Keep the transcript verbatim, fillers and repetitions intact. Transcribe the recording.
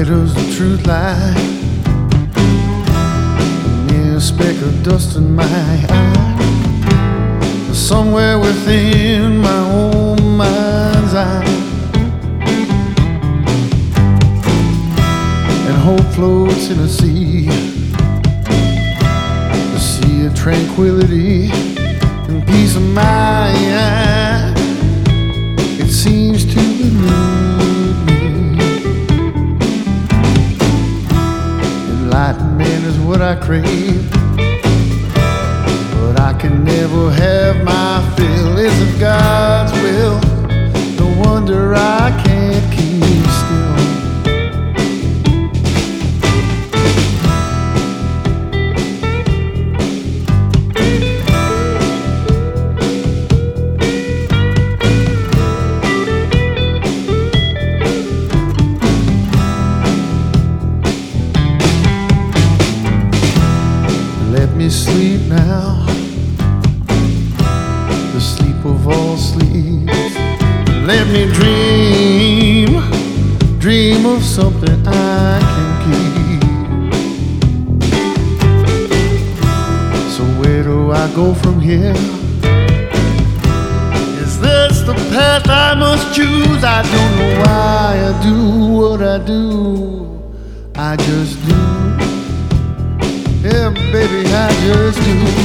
does the truth lie? A mere speck of dust in my eye, somewhere within my own mind's eye. And hope floats in a sea, a sea of tranquility and peace of mind. It seems to elude me. Enlightenment is what I crave, but I can never have my fill. Is it God's will? No wonder I can't keep still. Let me sleep now, the sleep of all sleeps. Let me dream, dream of something I can keep. So where do I go from here? Is this the path I must choose? I don't know why I do what I do. I just do. Yeah, baby, I just do.